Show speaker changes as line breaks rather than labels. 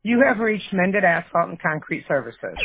You have reached Mended Asphalt and Concrete Services.